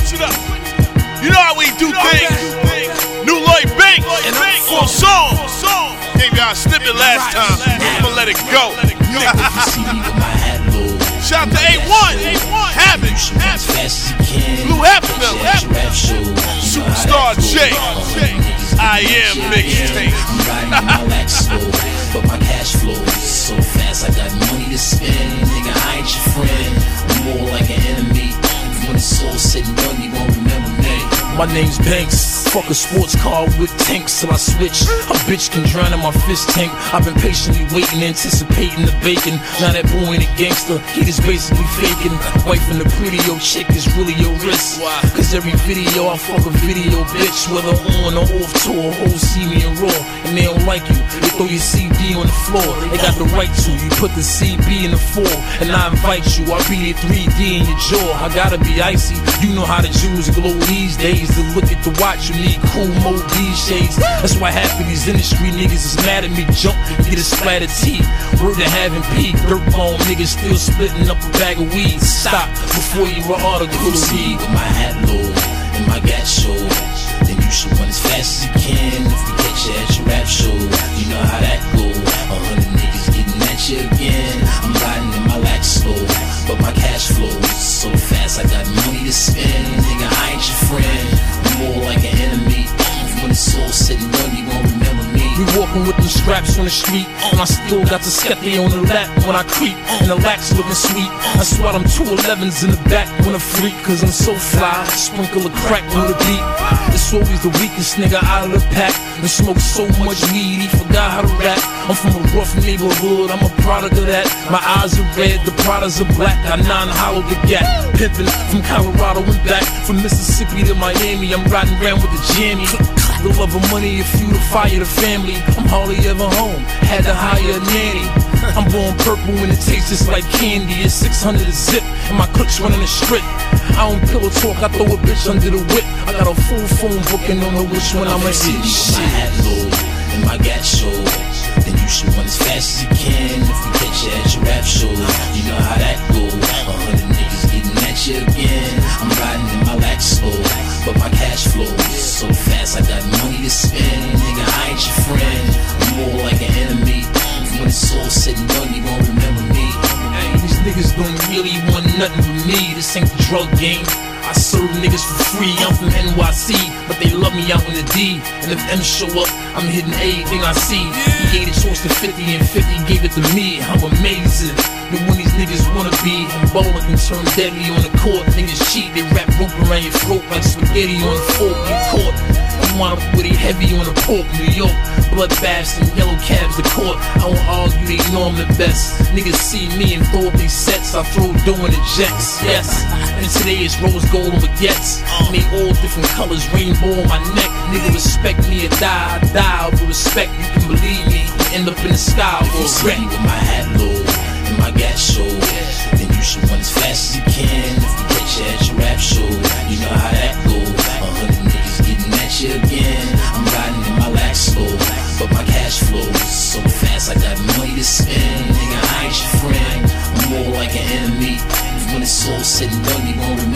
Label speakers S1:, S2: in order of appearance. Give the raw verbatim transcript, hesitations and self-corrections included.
S1: switch it up. You know how we do things. New Lloyd Banks, full song. Gave y'all a snippet last time. I'm gonna let it go. Shout out to A one, Havoc, Blue Heffner, Superstar J, I Am Mixtape.
S2: But my cash flows so fast, I got money to spend. Nigga, I ain't your friend, I'm more like an enemy. When it's all said and done, you won't remember me. My name's Banks. Fuck a sports car with tanks till I switch. A bitch can drown in my fist tank. I've been patiently waiting, anticipating the bacon. Now that boy ain't a gangster, he just basically faking. Wife and the pretty old chick is really your risk. Cause every video I fuck a video bitch. Whether on or off tour, hoes see me in raw. And they don't like you, they throw your C D on the floor. They got the right to, you put the C B in the four. And I invite you, I'll be there three D in your jaw. I gotta be icy, you know how the Jews glow these days. To look at the watch, you need cool mode these shades. That's why half of these industry niggas is mad at me. Jump, get a splattered tea. Word to having P. Dirt bone niggas still splitting up a bag of weed. Stop before you were article see with my hat low and my gat show. Then you should run as fast as you can. If we catch you at your rap show, you know how that go. A hundred niggas getting at you again. I'm riding in my lack slow, but my cash flows so fast, I got money to spend. Nigga, I ain't your friend, I'm more like an enemy. When it's all said and done, you won't remember me. We walking with them straps on the street, and I still got the sketty on the lap when I creep, and the lax looking sweet. I swat them two elevens in the back when I freak, cause I'm so fly. Sprinkle a crack on the beat. It's always the weakest nigga out of the pack, and smoke so much weed, he forgot how to rap. I'm from a rough neighborhood, I'm a product of that. My eyes are red, the products are black. I non-hollow the gap, pimpin' from Colorado and back. From Mississippi to Miami, I'm riding around with the jammy. The love of money, if you to fire the family. I'm hardly ever home, had to hire a nanny. I'm born purple when it tastes just like candy. It's six hundred a zip, and my clicks running a strip. I don't pillow talk, I throw a bitch under the whip. I got a full phone booking on know which one I'ma hit. My hat low and my gat show. Then you should run as fast as you can. If we catch you at your rap show, you know how that go. A hundred niggas getting at you again. I'm riding in my lack slow, but my cash flows so fast, I got money to spend. Nigga, I ain't your friend, I'm more like an enemy. When it's all said and done, you won't remember me. Hey, these niggas don't really want nothing from me. This ain't the drug game, I serve niggas for free. I'm from N Y C, but they love me out in the D. And if M show up, I'm hitting everything I see. He gave the choice to fifty and fifty gave it to me. I'm amazing. But when these niggas wanna be, and bowling can turn deadly on the court. Niggas cheat, they wrap rope around your throat like spaghetti on a fork. Get caught, I'm wound up with it heavy on the pork. New York, blood baths and yellow cabs to court. I won't argue, they know I'm the best. Niggas see me and throw up these sets, I throw doing the jets. Yes, and today it's rose gold on baguettes. Made all different colors, rainbow on my neck. Nigga respect me or die, I die over respect. You can believe me, you end up in the sky or wreck. With my hat low and my gat show, then you should run as fast as you can. If we catch you at your rap show, you know how that go. A hundred niggas getting at you again. I'm riding in my lack slow, but my cash flows so fast, I got money to spend. Nigga, I ain't your friend, I'm more like an enemy. When it's all said and done, you won't remember